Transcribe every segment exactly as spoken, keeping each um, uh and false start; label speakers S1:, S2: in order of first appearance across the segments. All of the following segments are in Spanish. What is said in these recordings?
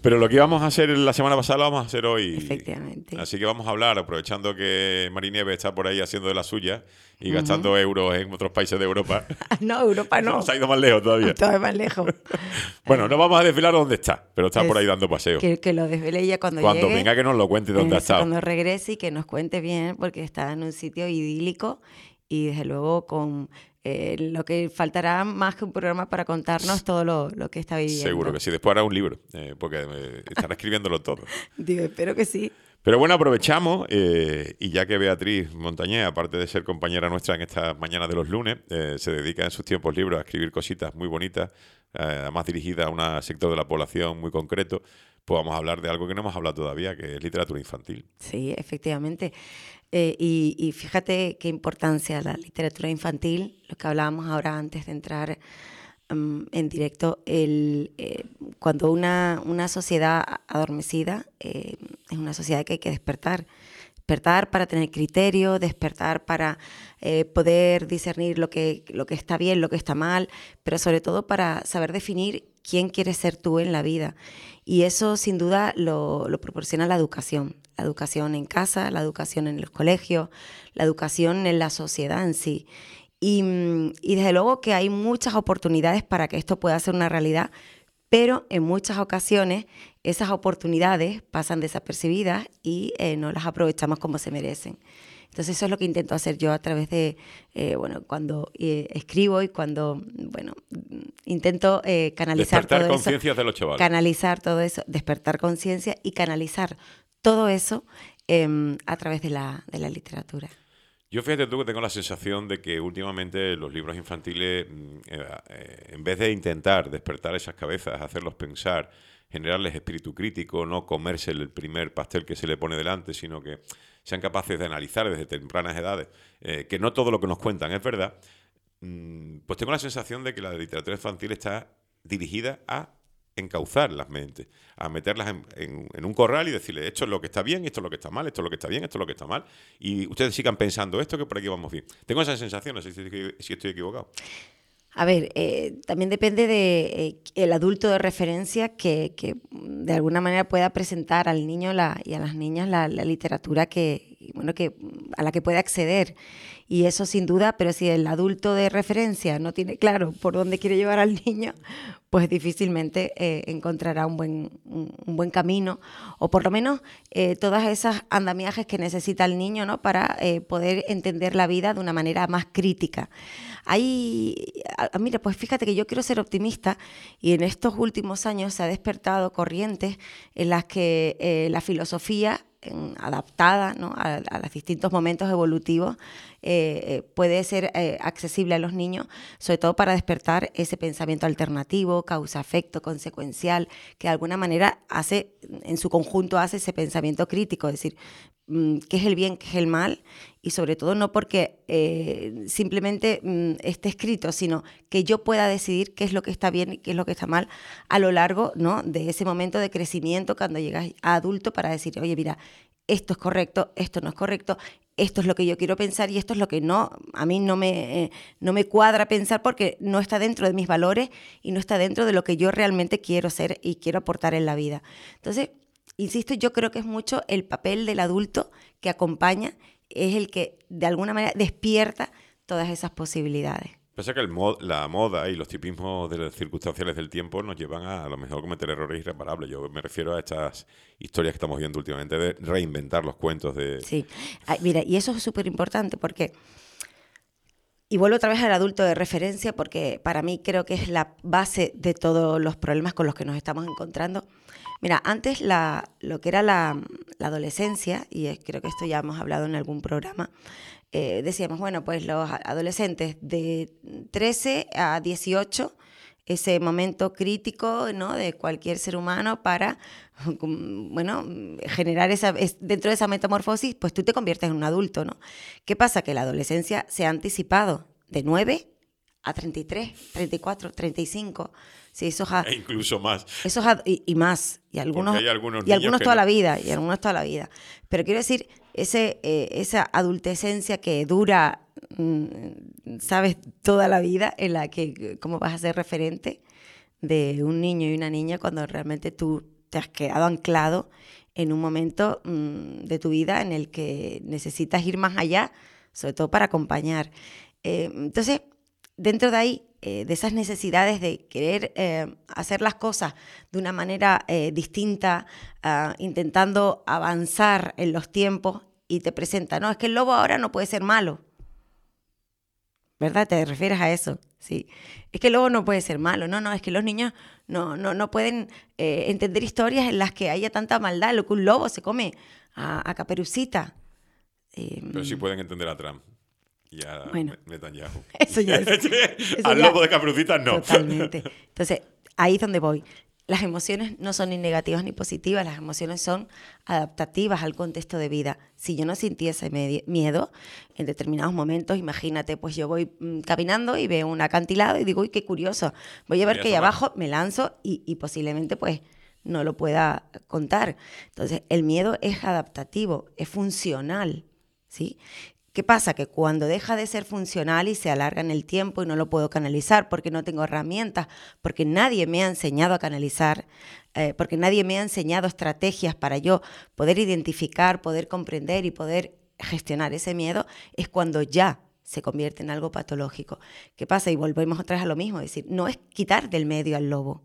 S1: Pero lo que íbamos a hacer la semana pasada lo vamos a hacer hoy.
S2: Efectivamente.
S1: Así que vamos a hablar, aprovechando que Marinieves está por ahí haciendo de la suya y gastando uh-huh. euros en otros países de Europa.
S2: No, Europa no.
S1: Se ha ido más lejos todavía.
S2: Todavía más lejos.
S1: Bueno, no vamos a desvelar dónde está, pero está es, por ahí dando paseo.
S2: Que, que lo desvele ella cuando,
S1: cuando
S2: llegue.
S1: Cuando venga que nos lo cuente dónde ha estado.
S2: Cuando regrese y que nos cuente bien, porque está en un sitio idílico y desde luego con... Eh, lo que faltará más que un programa para contarnos todo lo, lo que está viviendo.
S1: Seguro que sí. Después hará un libro, eh, porque eh, estará escribiéndolo todo.
S2: Digo, espero que sí.
S1: Pero bueno, aprovechamos eh, y ya que Beatriz Montañé, aparte de ser compañera nuestra en estas mañanas de los lunes, eh, se dedica en sus tiempos libres a escribir cositas muy bonitas, eh, además dirigidas a un sector de la población muy concreto, pues vamos a hablar de algo que no hemos hablado todavía, que es literatura infantil.
S2: Sí, efectivamente. Eh, y, y fíjate qué importancia la literatura infantil, lo que hablábamos ahora antes de entrar um, en directo, el, eh, cuando una, una sociedad adormecida eh, es una sociedad que hay que despertar. Despertar para tener criterio, despertar para eh, poder discernir lo que, lo que está bien, lo que está mal, pero sobre todo para saber definir quién quieres ser tú en la vida. Y eso sin duda lo, lo proporciona la educación. La educación en casa, la educación en los colegios, la educación en la sociedad en sí. Y, y desde luego que hay muchas oportunidades para que esto pueda ser una realidad, pero en muchas ocasiones esas oportunidades pasan desapercibidas y eh, no las aprovechamos como se merecen. Entonces eso es lo que intento hacer yo a través de, eh, bueno, cuando eh, escribo y cuando, bueno, intento eh, canalizar
S1: despertar
S2: todo eso.
S1: Despertar conciencias de los chavales.
S2: Canalizar todo eso, despertar conciencia y canalizar todo eso eh, a través de la, de la literatura.
S1: Yo fíjate tú que tengo la sensación de que últimamente los libros infantiles, eh, eh, en vez de intentar despertar esas cabezas, hacerlos pensar, generarles espíritu crítico, no comerse el primer pastel que se le pone delante, sino que sean capaces de analizar desde tempranas edades, eh, que no todo lo que nos cuentan es verdad, mm, pues tengo la sensación de que la literatura infantil está dirigida a encauzar las mentes, a meterlas en, en, en un corral y decirles esto es lo que está bien, esto es lo que está mal, esto es lo que está bien, esto es lo que está mal, y ustedes sigan pensando esto, que por aquí vamos bien. Tengo esa sensación, no sé si, si estoy equivocado.
S2: A ver, eh, también depende de eh, el adulto de referencia que, que de alguna manera pueda presentar al niño la, y a las niñas la, la literatura que, bueno, que, a la que puede acceder. Y eso sin duda, pero si el adulto de referencia no tiene claro por dónde quiere llevar al niño, pues difícilmente eh, encontrará un buen, un, un buen camino, o por lo menos eh, todas esas andamiajes que necesita el niño, ¿no?, para eh, poder entender la vida de una manera más crítica. Hay, a, mira, pues fíjate que yo quiero ser optimista y en estos últimos años se ha despertado corrientes en las que eh, la filosofía en, adaptada, ¿no?, a, a los distintos momentos evolutivos eh, eh, puede ser eh, accesible a los niños, sobre todo para despertar ese pensamiento alternativo, causa-efecto, consecuencial, que de alguna manera hace, en su conjunto hace ese pensamiento crítico, es decir, qué es el bien, qué es el mal, y sobre todo no porque eh, simplemente mm, esté escrito, sino que yo pueda decidir qué es lo que está bien y qué es lo que está mal a lo largo, ¿no?, de ese momento de crecimiento cuando llegas a adulto para decir, oye, mira, esto es correcto, esto no es correcto, esto es lo que yo quiero pensar y esto es lo que no, a mí no me, eh, no me cuadra pensar porque no está dentro de mis valores y no está dentro de lo que yo realmente quiero ser y quiero aportar en la vida. Entonces, insisto, yo creo que es mucho el papel del adulto que acompaña, es el que de alguna manera despierta todas esas posibilidades.
S1: Pasa que el mod, la moda y los tipismos de las circunstanciales del tiempo nos llevan a a lo mejor cometer errores irreparables. Yo me refiero a estas historias que estamos viendo últimamente de reinventar los cuentos de...
S2: Sí, Ay, mira, y eso es súper importante porque... Y vuelvo otra vez al adulto de referencia porque para mí creo que es la base de todos los problemas con los que nos estamos encontrando. Mira, antes la, lo que era la, la adolescencia, y es, creo que esto ya hemos hablado en algún programa, eh, decíamos, bueno, pues los adolescentes de trece a dieciocho, ese momento crítico, ¿no?, de cualquier ser humano para, bueno, generar esa, es, dentro de esa metamorfosis, pues tú te conviertes en un adulto, ¿no? ¿Qué pasa? Que la adolescencia se ha anticipado de nueve a treinta y tres, treinta y cuatro, treinta y cinco. Sí, esos ha,
S1: e incluso más.
S2: Esos ha, y, y más. Y algunos,
S1: hay algunos
S2: y algunos toda
S1: no.
S2: la vida. Y algunos toda la vida. Pero quiero decir, ese, eh, esa adultescencia que dura, mmm, sabes, toda la vida, en la que cómo vas a ser referente de un niño y una niña cuando realmente tú te has quedado anclado en un momento mmm, de tu vida en el que necesitas ir más allá, sobre todo para acompañar. Eh, entonces, dentro de ahí, eh, de esas necesidades de querer eh, hacer las cosas de una manera eh, distinta, uh, intentando avanzar en los tiempos, y te presenta, no, es que el lobo ahora no puede ser malo. ¿Verdad? ¿Te refieres a eso? Sí. Es que el lobo no puede ser malo. No, no, es que los niños no, no, no pueden eh, entender historias en las que haya tanta maldad. Lo que un lobo se come a, a Caperucita. Eh,
S1: Pero sí pueden entender a Trump y a
S2: bueno,
S1: Netanyahu.
S2: Eso ya es. Eso
S1: Al
S2: ya,
S1: lobo de Caperucita no.
S2: Totalmente. Entonces, ahí es donde voy. Las emociones no son ni negativas ni positivas, las emociones son adaptativas al contexto de vida. Si yo no sintiese miedo en determinados momentos, imagínate, pues yo voy mmm, caminando y veo un acantilado y digo, uy, qué curioso, voy a ver qué hay abajo, me lanzo y, y posiblemente pues no lo pueda contar. Entonces, el miedo es adaptativo, es funcional, ¿sí? ¿Qué pasa? Que cuando deja de ser funcional y se alarga en el tiempo y no lo puedo canalizar porque no tengo herramientas, porque nadie me ha enseñado a canalizar, eh, porque nadie me ha enseñado estrategias para yo poder identificar, poder comprender y poder gestionar ese miedo, es cuando ya se convierte en algo patológico. ¿Qué pasa? Y volvemos otra vez a lo mismo, es decir, no es quitar del medio al lobo,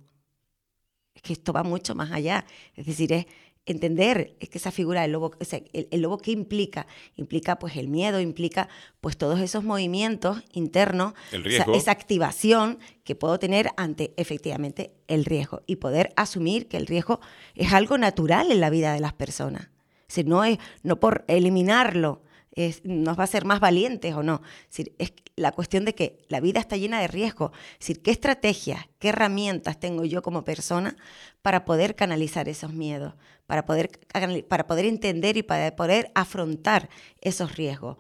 S2: es que esto va mucho más allá, es decir, es entender es que esa figura del lobo, o sea, el, el lobo ¿qué implica? Implica pues el miedo, implica pues todos esos movimientos internos,
S1: el riesgo.
S2: Esa, esa activación que puedo tener ante efectivamente el riesgo y poder asumir que el riesgo es algo natural en la vida de las personas. Es decir, no es no por eliminarlo es, nos va a hacer más valientes o no. Es decir, es la cuestión de que la vida está llena de riesgos. Es decir, ¿qué estrategias, qué herramientas tengo yo como persona para poder canalizar esos miedos, para poder, para poder entender y para poder afrontar esos riesgos?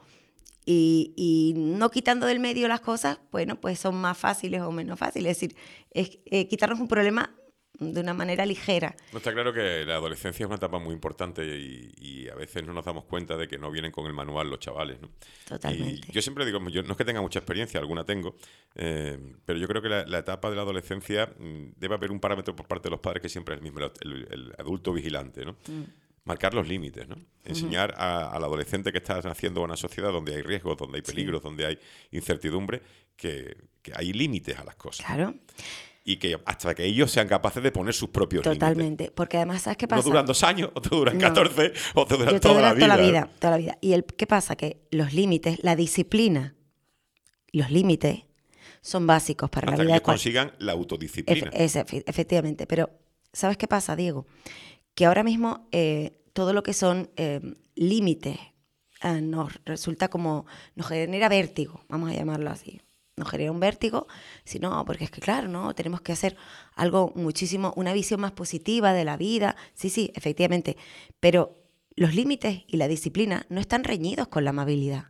S2: Y, y no quitando del medio las cosas, bueno, pues son más fáciles o menos fáciles. Es decir, es, eh, quitarnos un problema de una manera ligera.
S1: No, está claro que la adolescencia es una etapa muy importante y, y a veces no nos damos cuenta de que no vienen con el manual los chavales, ¿no?
S2: Totalmente.
S1: Y yo siempre digo, yo no es que tenga mucha experiencia, alguna tengo, eh, pero yo creo que la, la etapa de la adolescencia debe haber un parámetro por parte de los padres que siempre es el mismo, el, el, el adulto vigilante, ¿no? Mm. Marcar los límites, ¿no? Enseñar uh-huh. a, al adolescente que está naciendo en una sociedad donde hay riesgos, donde hay peligros, sí. donde hay incertidumbre, que, que hay límites a las cosas.
S2: Claro.
S1: Y que hasta que ellos sean capaces de poner sus propios límites.
S2: Totalmente, porque además, ¿sabes qué pasa?
S1: No duran dos años, o te duran
S2: no.
S1: catorce, o te duran
S2: Yo
S1: toda,
S2: te
S1: la
S2: toda la
S1: vida.
S2: vida. Toda la vida. ¿Y el, qué pasa? Que los límites, la disciplina, los límites son básicos para
S1: hasta
S2: la vida.
S1: Hasta que ellos consigan la autodisciplina.
S2: Es, es, efectivamente, pero ¿sabes qué pasa, Diego? Que ahora mismo eh, todo lo que son eh, límites eh, nos resulta como, nos genera vértigo, vamos a llamarlo así. Nos genera un vértigo, sino porque es que claro, ¿no? Tenemos que hacer algo muchísimo, una visión más positiva de la vida, sí, sí, efectivamente, pero los límites y la disciplina no están reñidos con la amabilidad.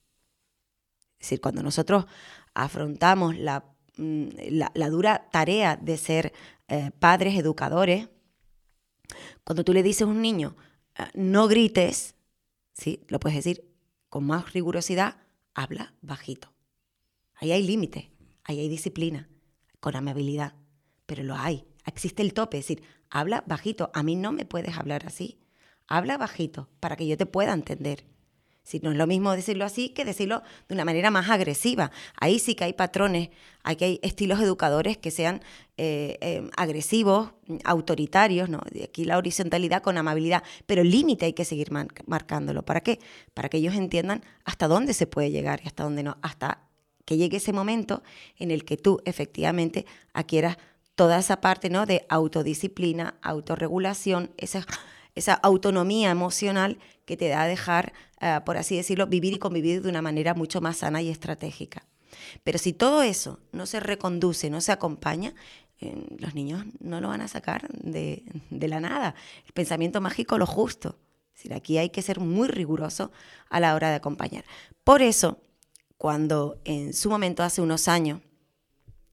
S2: Es decir, cuando nosotros afrontamos la, la, la dura tarea de ser eh, padres, educadores, cuando tú le dices a un niño, eh, no grites, ¿sí? Lo puedes decir con más rigurosidad, habla bajito. Ahí hay límites, ahí hay disciplina, con amabilidad, pero lo hay. Existe el tope, es decir, habla bajito. A mí no me puedes hablar así. Habla bajito para que yo te pueda entender. Si no es lo mismo decirlo así que decirlo de una manera más agresiva. Ahí sí que hay patrones, aquí hay estilos educadores que sean eh, eh, agresivos, autoritarios, ¿no? Aquí la horizontalidad con amabilidad, pero el límite hay que seguir man- marcándolo. ¿Para qué? Para que ellos entiendan hasta dónde se puede llegar y hasta dónde no, hasta que llegue ese momento en el que tú efectivamente adquieras toda esa parte, ¿no? De autodisciplina, autorregulación, esa, esa autonomía emocional que te da a dejar, uh, por así decirlo, vivir y convivir de una manera mucho más sana y estratégica. Pero si todo eso no se reconduce, no se acompaña, eh, los niños no lo van a sacar de, de la nada. El pensamiento mágico, lo justo. Es decir, aquí hay que ser muy riguroso a la hora de acompañar. Por eso, cuando en su momento, hace unos años,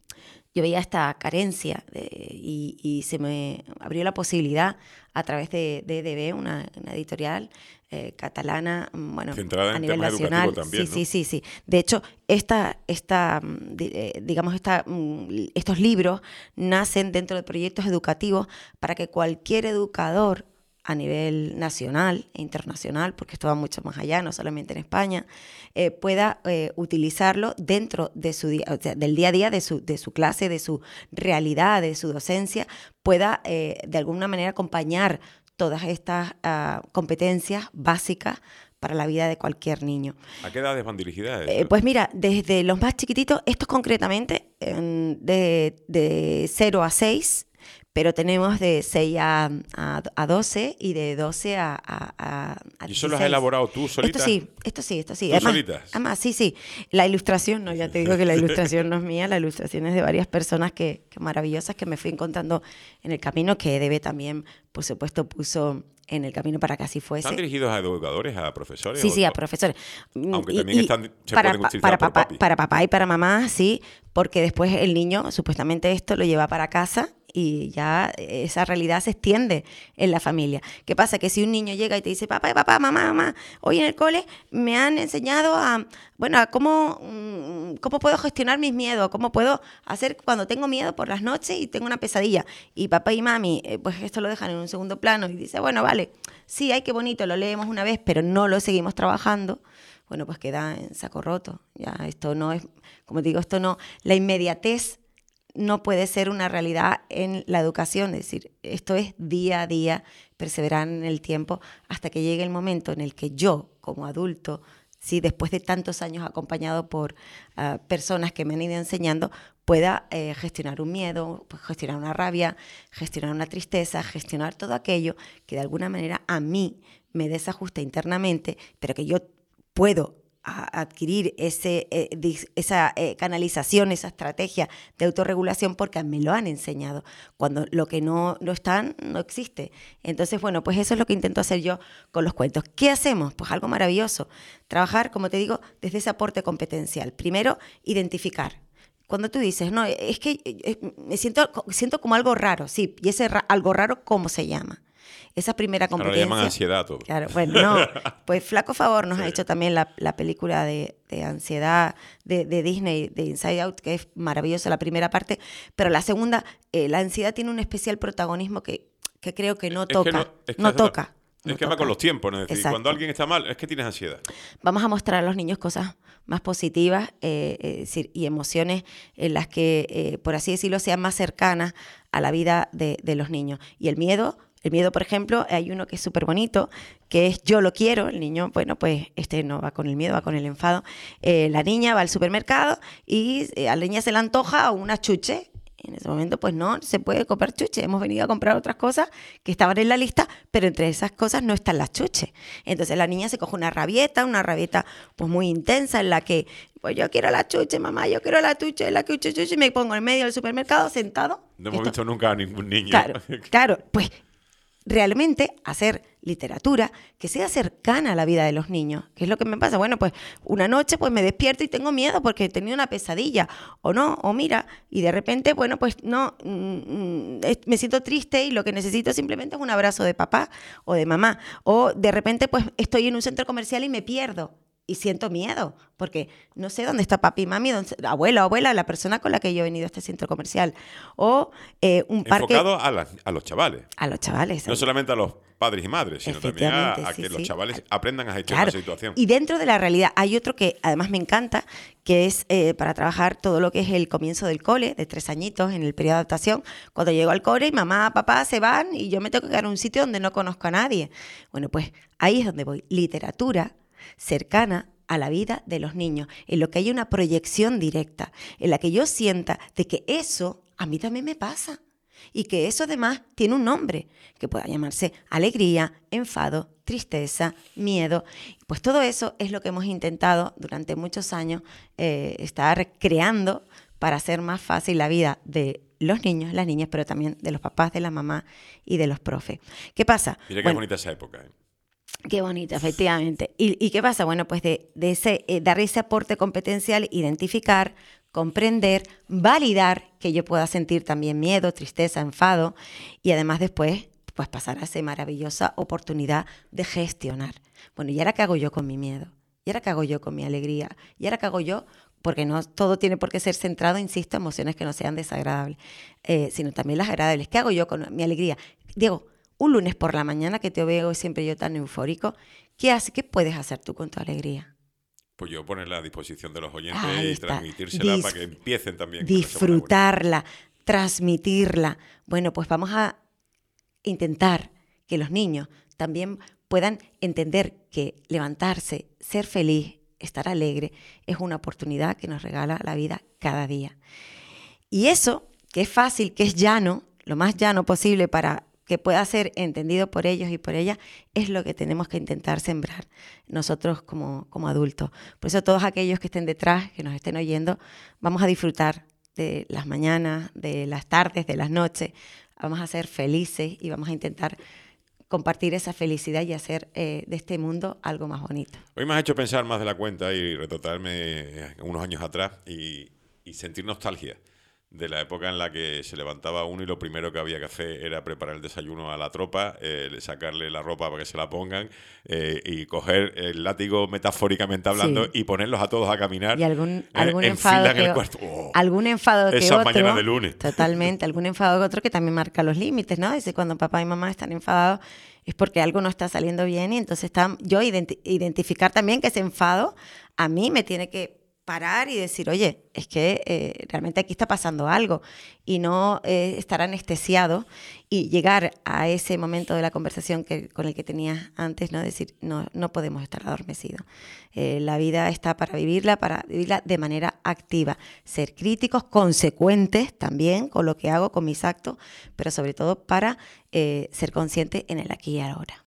S2: yo veía esta carencia de, y, y se me abrió la posibilidad a través de, de E D B, una, una editorial eh, catalana, bueno,
S1: centrada
S2: a
S1: en
S2: nivel
S1: temas
S2: nacional.
S1: educativos también,
S2: Sí,
S1: ¿no?
S2: sí, sí, sí. De hecho, esta, esta, digamos, esta, estos libros nacen dentro de proyectos educativos para que cualquier educador a nivel nacional e internacional, porque esto va mucho más allá, no solamente en España, eh, pueda eh, utilizarlo dentro de su día, o sea, del día a día de su, de su clase, de su realidad, de su docencia, pueda eh, de alguna manera acompañar todas estas uh, competencias básicas para la vida de cualquier niño.
S1: ¿A qué edades van dirigidas eso?
S2: Eh, pues mira, desde los más chiquititos, estos concretamente, eh, de, de cero a seis, pero tenemos de seis a, a, a doce y de doce a, a, a
S1: ¿Y eso lo has elaborado tú solita?
S2: Esto sí, esto sí, esto sí.
S1: ¿Tú
S2: además,
S1: solitas?
S2: Además, sí, sí. La ilustración, no, ya te digo que la ilustración no es mía, la ilustración es de varias personas que, que maravillosas que me fui encontrando en el camino, que E D B también, por supuesto, puso en el camino para que así fuese.
S1: ¿Están dirigidos a educadores, a profesores?
S2: Sí,
S1: o,
S2: sí, a profesores.
S1: Aunque
S2: y,
S1: también
S2: y
S1: están, se
S2: para,
S1: pueden utilizar
S2: para,
S1: por
S2: papá,
S1: papi.
S2: para papá y para mamá, sí, porque después el niño, supuestamente esto lo lleva para casa y ya esa realidad se extiende en la familia. ¿Qué pasa? Que si un niño llega y te dice, papá, papá, mamá, mamá, hoy en el cole me han enseñado a, bueno, a cómo, cómo puedo gestionar mis miedos, cómo puedo hacer cuando tengo miedo por las noches y tengo una pesadilla. Y papá y mami, eh, pues esto lo dejan en un segundo plano y dice, bueno, vale, sí, ay, qué bonito, lo leemos una vez, pero no lo seguimos trabajando. Bueno, pues queda en saco roto. Ya esto no es, como digo, esto no, la inmediatez no puede ser una realidad en la educación, es decir, esto es día a día, perseverar en el tiempo hasta que llegue el momento en el que yo, como adulto, sí, después de tantos años acompañado por uh, personas que me han ido enseñando, pueda eh, gestionar un miedo, pues, gestionar una rabia, gestionar una tristeza, gestionar todo aquello que de alguna manera a mí me desajusta internamente, pero que yo puedo a adquirir ese, eh, esa eh, canalización, esa estrategia de autorregulación porque me lo han enseñado. Cuando lo que no lo están, no existe. Entonces, bueno, pues eso es lo que intento hacer yo con los cuentos. ¿Qué hacemos? Pues algo maravilloso. Trabajar, como te digo, desde ese aporte competencial. Primero, identificar. Cuando tú dices, no, es que eh, me siento, siento como algo raro, sí, y ese ra- algo raro, ¿cómo se llama? Esa primera competencia.
S1: Ahora le llaman ansiedad todo.
S2: Claro, bueno, no. Pues flaco favor nos sí. ha hecho también la, la película de, de ansiedad de, de Disney, de Inside Out, que es maravillosa la primera parte, pero la segunda, eh, la ansiedad tiene un especial protagonismo que, que creo que no toca. Es que no, es que no toca.
S1: Es
S2: no
S1: que
S2: toca.
S1: va con los tiempos, ¿no? Es decir,
S2: Exacto.
S1: Cuando alguien está mal, es que tienes ansiedad.
S2: Vamos a mostrar a los niños cosas más positivas eh, es decir, y emociones en las que, eh, por así decirlo, sean más cercanas a la vida de, de los niños. Y el miedo... El miedo, por ejemplo, hay uno que es súper bonito, que es yo lo quiero. El niño, bueno, pues este no va con el miedo, va con el enfado. Eh, la niña va al supermercado y eh, a la niña se le antoja una chuche. En ese momento, pues no se puede comprar chuche. Hemos venido a comprar otras cosas que estaban en la lista, pero entre esas cosas no están las chuches. Entonces la niña se coge una rabieta, una rabieta pues muy intensa en la que, pues yo quiero la chuche, mamá, yo quiero la chuche, la chuche, chuche, y me pongo en medio del supermercado sentado.
S1: No hemos
S2: Esto,
S1: visto nunca a ningún niño.
S2: Claro, claro, pues realmente hacer literatura que sea cercana a la vida de los niños. ¿Qué es lo que me pasa? Bueno, pues una noche pues me despierto y tengo miedo porque he tenido una pesadilla, o no, o mira, y de repente, bueno, pues no, mm, me siento triste y lo que necesito simplemente es un abrazo de papá o de mamá, o de repente pues estoy en un centro comercial y me pierdo. Y siento miedo, porque no sé dónde está papi y mami, dónde, abuela, abuela, la persona con la que yo he venido a este centro comercial. O eh, un parque...
S1: Enfocado a, la, a los chavales.
S2: A los chavales.
S1: No solamente a los padres y madres, sino también a, a
S2: sí,
S1: que
S2: sí.
S1: los chavales aprendan a gestionar
S2: claro.
S1: la situación.
S2: Y dentro de la realidad hay otro que además me encanta, que es eh, para trabajar todo lo que es el comienzo del cole, de tres añitos, en el periodo de adaptación. Cuando llego al cole, mamá, papá se van y yo me tengo que quedar en un sitio donde no conozco a nadie. Bueno, pues ahí es donde voy. Literatura cercana a la vida de los niños, en lo que hay una proyección directa, en la que yo sienta de que eso a mí también me pasa y que eso además tiene un nombre, que pueda llamarse alegría, enfado, tristeza, miedo. Pues todo eso es lo que hemos intentado durante muchos años eh, estar creando para hacer más fácil la vida de los niños, las niñas, pero también de los papás, de la mamá y de los profes. ¿Qué pasa?
S1: Mira qué
S2: bueno,
S1: bonita esa época, ¿eh?
S2: Qué bonito, efectivamente. ¿Y, y qué pasa? Bueno, pues de, de ese, eh, dar ese aporte competencial, identificar, comprender, validar que yo pueda sentir también miedo, tristeza, enfado y además después pues pasar a esa maravillosa oportunidad de gestionar. Bueno, ¿y ahora qué hago yo con mi miedo? ¿Y ahora qué hago yo con mi alegría? ¿Y ahora qué hago yo? Porque no todo tiene por qué ser centrado, insisto, en emociones que no sean desagradables, eh, sino también las agradables. ¿Qué hago yo con mi alegría? Diego, un lunes por la mañana que te veo siempre yo tan eufórico, ¿qué hace? ¿Qué puedes hacer tú con tu alegría?
S1: Pues yo ponerla a disposición de los oyentes
S2: Ahí
S1: y
S2: está.
S1: transmitírsela
S2: Dis-
S1: para que empiecen también.
S2: disfrutarla, transmitirla. Bueno, pues vamos a intentar que los niños también puedan entender que levantarse, ser feliz, estar alegre, es una oportunidad que nos regala la vida cada día. Y eso, que es fácil, que es llano, lo más llano posible para que pueda ser entendido por ellos y por ellas, es lo que tenemos que intentar sembrar nosotros como, como adultos. Por eso todos aquellos que estén detrás, que nos estén oyendo, vamos a disfrutar de las mañanas, de las tardes, de las noches, vamos a ser felices y vamos a intentar compartir esa felicidad y hacer eh, de este mundo algo más bonito.
S1: Hoy me has hecho pensar más de la cuenta y retrotraerme unos años atrás y, y sentir nostalgia de la época en la que se levantaba uno y lo primero que había que hacer era preparar el desayuno a la tropa, eh, sacarle la ropa para que se la pongan eh, y coger el látigo, metafóricamente hablando,
S2: Sí.
S1: y ponerlos a todos a caminar.
S2: Y algún,
S1: eh,
S2: algún
S1: en
S2: enfado
S1: fila en
S2: que
S1: el
S2: o-
S1: cuarto. Oh,
S2: algún enfado que
S1: esas
S2: otro,
S1: mañanas de lunes.
S2: totalmente, algún enfado que otro que también marca los límites, ¿no? Dice, cuando papá y mamá están enfadados es porque algo no está saliendo bien y entonces está, yo identi- identificar también que ese enfado a mí me tiene que parar y decir, oye, es que eh, realmente aquí está pasando algo y no eh, estar anestesiado y llegar a ese momento de la conversación que, con el que tenías antes, ¿no? Decir, no, no podemos estar adormecidos. Eh, la vida está para vivirla, para vivirla de manera activa. Ser críticos, consecuentes también con lo que hago, con mis actos, pero sobre todo para eh, ser consciente en el aquí y ahora.